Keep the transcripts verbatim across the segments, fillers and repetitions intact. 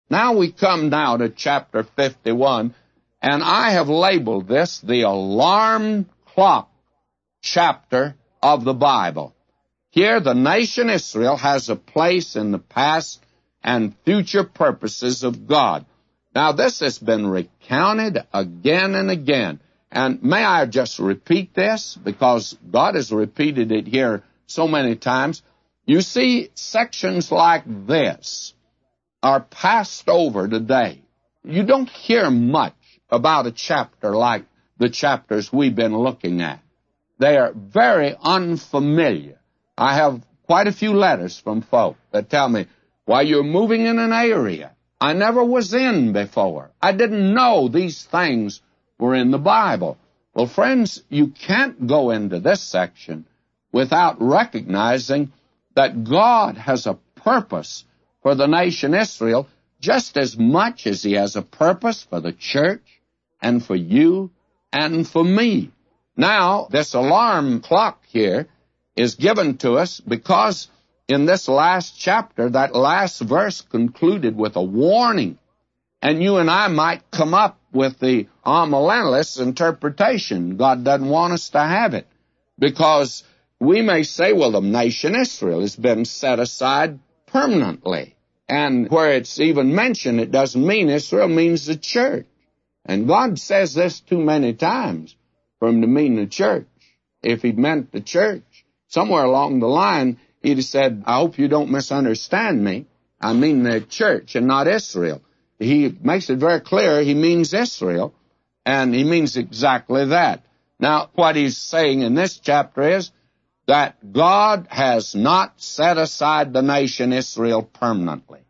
Now we come now to chapter fifty-one, and I have labeled this the alarm clock chapter of the Bible. Here the nation Israel has a place in the past and future purposes of God. Now this has been recounted again and again. And may I just repeat this, because God has repeated it here so many times. You see, sections like this are passed over today. You don't hear much about a chapter like the chapters we've been looking at. They are very unfamiliar. I have quite a few letters from folk that tell me, "Why, you're moving in an area I never was in before. I didn't know these things were in the Bible." Well, friends, you can't go into this section without recognizing that God has a purpose for the nation Israel just as much as He has a purpose for the church and for you and for me. Now, this alarm clock here is given to us because in this last chapter, that last verse concluded with a warning. And you and I might come up with the amillennialist interpretation. God doesn't want us to have it, because we may say, well, the nation Israel has been set aside permanently. And where it's even mentioned, it doesn't mean Israel, means the church. And God says this too many times for Him to mean the church. If He meant the church, somewhere along the line, He'd have said, I hope you don't misunderstand me. I mean the church and not Israel. He makes it very clear He means Israel, and He means exactly that. Now, what He's saying in this chapter is that God has not set aside the nation Israel permanently.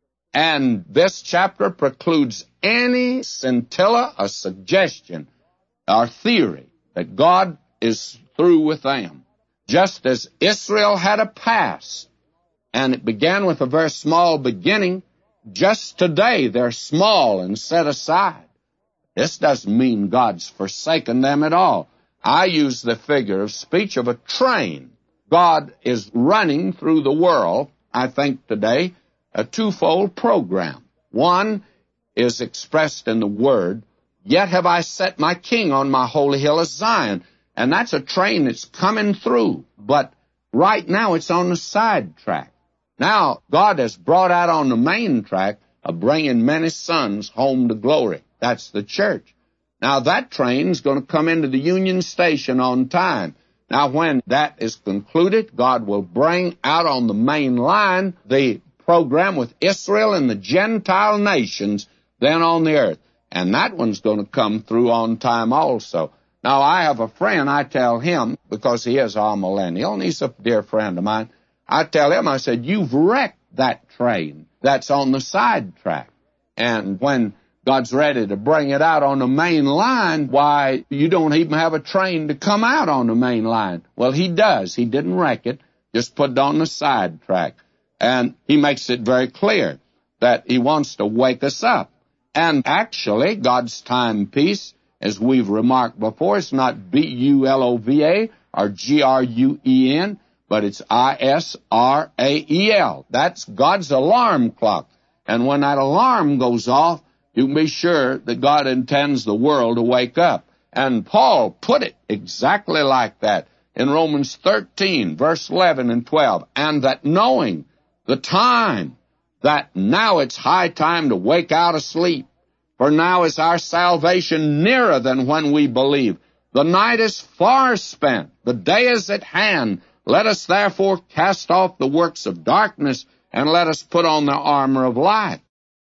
And this chapter precludes any scintilla, a suggestion, or theory that God is through with them. Just as Israel had a past, and it began with a very small beginning, just today they're small and set aside. This doesn't mean God's forsaken them at all. I use the figure of speech of a train. God is running through the world, I think today, a twofold program. One is expressed in the word, "Yet have I set my king on my holy hill of Zion." And that's a train that's coming through. But right now it's on the side track. Now God has brought out on the main track of bringing many sons home to glory. That's the church. Now that train's going to come into the Union Station on time. Now when that is concluded, God will bring out on the main line the program with Israel and the Gentile nations then on the earth. And that one's going to come through on time also. Now, I have a friend, I tell him, because he is a millennial, and he's a dear friend of mine, I tell him, I said, you've wrecked that train that's on the side track. And when God's ready to bring it out on the main line, why, you don't even have a train to come out on the main line. Well, He does. He didn't wreck it, just put it on the side track. And He makes it very clear that He wants to wake us up. And actually, God's timepiece, as we've remarked before, it's not B U L O V A or G R U E N, but it's I S R A E L. That's God's alarm clock. And when that alarm goes off, you can be sure that God intends the world to wake up. And Paul put it exactly like that in Romans thirteen, verse eleven and twelve. And that knowing the time, that now it's high time to wake out of sleep. For now is our salvation nearer than when we believe. The night is far spent. The day is at hand. Let us therefore cast off the works of darkness, and let us put on the armor of light.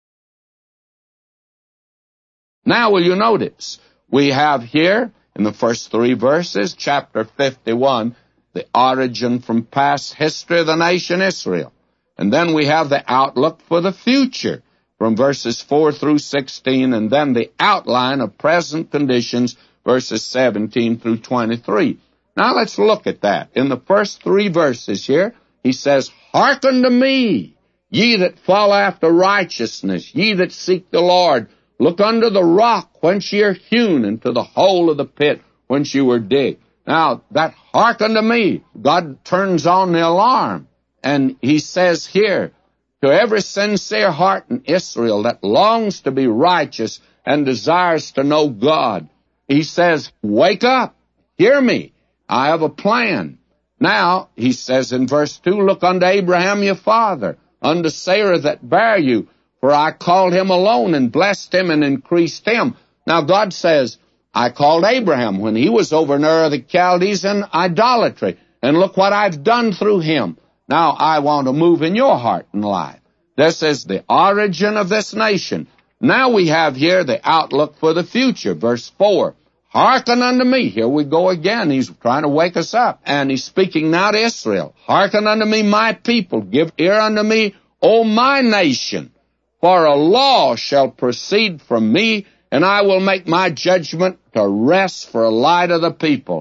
Now will you notice, we have here in the first three verses, chapter fifty-one, the origin from past history of the nation Israel. And then we have the outlook for the future, from verses four through sixteen, and then the outline of present conditions, verses seventeen through twenty-three. Now let's look at that. In the first three verses here, he says, Hearken to me, ye that follow after righteousness, ye that seek the Lord. Look unto the rock whence ye are hewn, and to the hole of the pit whence ye were digged. Now, that hearken to me, God turns on the alarm, and He says here, to every sincere heart in Israel that longs to be righteous and desires to know God. He says, wake up, hear me, I have a plan. Now, he says in verse two, look unto Abraham your father, unto Sarah that bare you, for I called him alone and blessed him and increased him. Now God says, I called Abraham when he was over in Ur of the Chaldees in idolatry, and look what I've done through him. Now I want to move in your heart and life. This is the origin of this nation. Now we have here the outlook for the future. Verse four, hearken unto me. Here we go again. He's trying to wake us up. And he's speaking now to Israel. Hearken unto me, my people. Give ear unto me, O my nation. For a law shall proceed from me, and I will make my judgment to rest for a light of the people.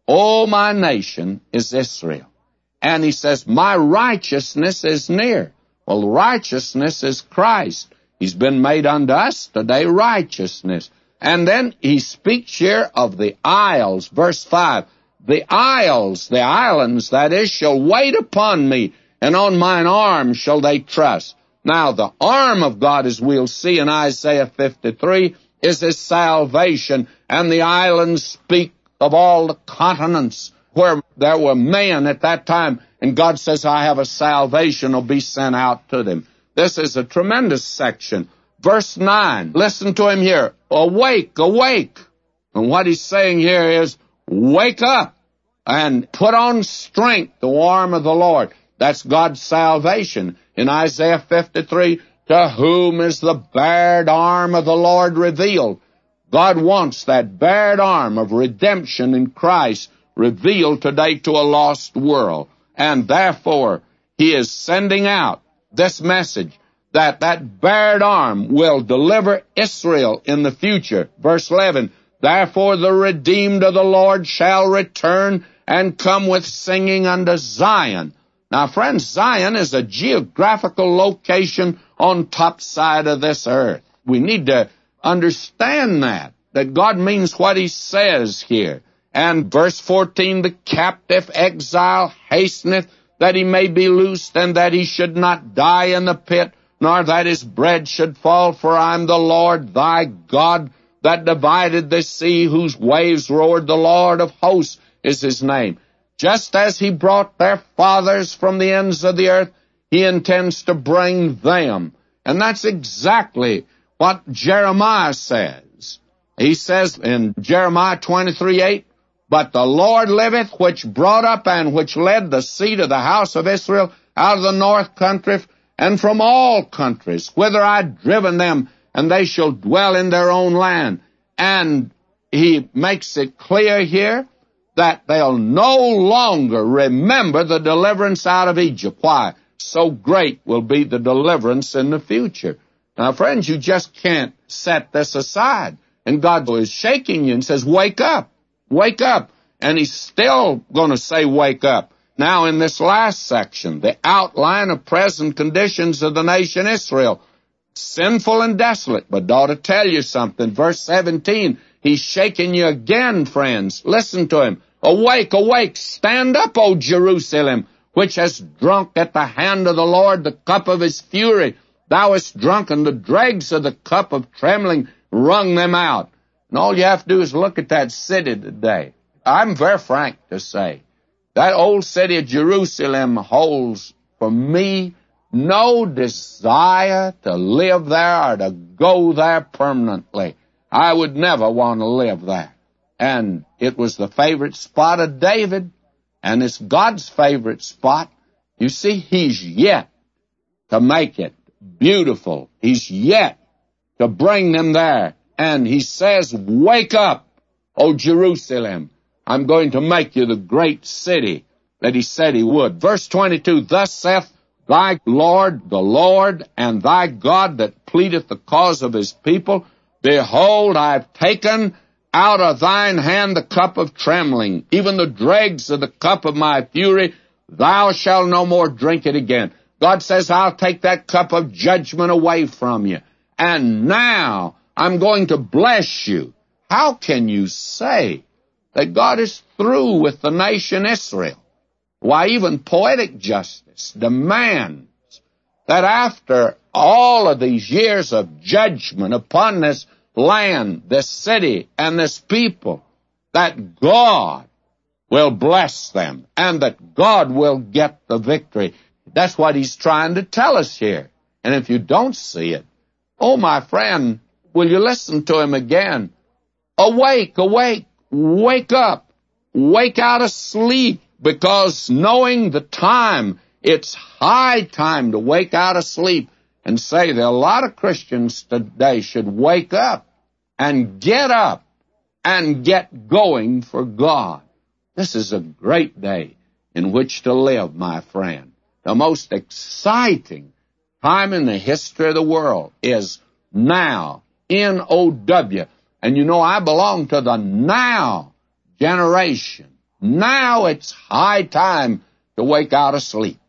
O my nation is Israel. And he says, my righteousness is near. Well, righteousness is Christ. He's been made unto us today righteousness. And then he speaks here of the isles. Verse five, the isles, the islands, that is, shall wait upon me, and on mine arm shall they trust. Now, the arm of God, as we'll see in Isaiah fifty-three, is his salvation, and the islands speak of all the continents where there were men at that time, and God says, I have a salvation will be sent out to them. This is a tremendous section. Verse nine, listen to him here. Awake, awake. And what he's saying here is, wake up and put on strength, the arm of the Lord. That's God's salvation. In Isaiah fifty-three, to whom is the bared arm of the Lord revealed? God wants that bared arm of redemption in Christ revealed today to a lost world. And therefore, he is sending out this message that that bared arm will deliver Israel in the future. Verse eleven, therefore the redeemed of the Lord shall return and come with singing unto Zion. Now, friends, Zion is a geographical location on top side of this earth. We need to understand that, that God means what he says here. And verse fourteen, the captive exile hasteneth that he may be loosed, and that he should not die in the pit, nor that his bread should fall, for I am the Lord thy God, that divided the sea, whose waves roared. The Lord of hosts is his name. Just as he brought their fathers from the ends of the earth, he intends to bring them. And that's exactly what Jeremiah says. He says in Jeremiah twenty-three eight, but the Lord liveth, which brought up and which led the seed of the house of Israel out of the north country, and from all countries, whither I had driven them, and they shall dwell in their own land. And he makes it clear here that they'll no longer remember the deliverance out of Egypt. Why? So great will be the deliverance in the future. Now, friends, you just can't set this aside. And God is shaking you and says, wake up, wake up. And he's still going to say, wake up. Now, in this last section, the outline of present conditions of the nation Israel, sinful and desolate. But I ought to tell you something. Verse seventeen, he's shaking you again, friends. Listen to him. Awake, awake, stand up, O Jerusalem, which has drunk at the hand of the Lord the cup of his fury. Thou hast drunken the dregs of the cup of trembling, wrung them out. And all you have to do is look at that city today. I'm very frank to say, that old city of Jerusalem holds, for me, no desire to live there or to go there permanently. I would never want to live there. And it was the favorite spot of David, and it's God's favorite spot. You see, he's yet to make it beautiful. He's yet to bring them there. And he says, wake up, O Jerusalem. I'm going to make you the great city that he said he would. Verse twenty-two, thus saith thy Lord, the Lord, and thy God that pleadeth the cause of his people, behold, I have taken out of thine hand the cup of trembling, even the dregs of the cup of my fury. Thou shalt no more drink it again. God says, I'll take that cup of judgment away from you. And now I'm going to bless you. How can you say that God is through with the nation Israel? Why, even poetic justice demands that after all of these years of judgment upon this land, this city, and this people, that God will bless them and that God will get the victory. That's what he's trying to tell us here. And if you don't see it, oh, my friend, will you listen to him again? Awake, awake, wake up, wake out of sleep, because knowing the time, it's high time to wake out of sleep and say that a lot of Christians today should wake up and get up and get going for God. This is a great day in which to live, my friend. The most exciting time in the history of the world is now, N O W. And you know, I belong to the now generation. Now it's high time to wake out of sleep.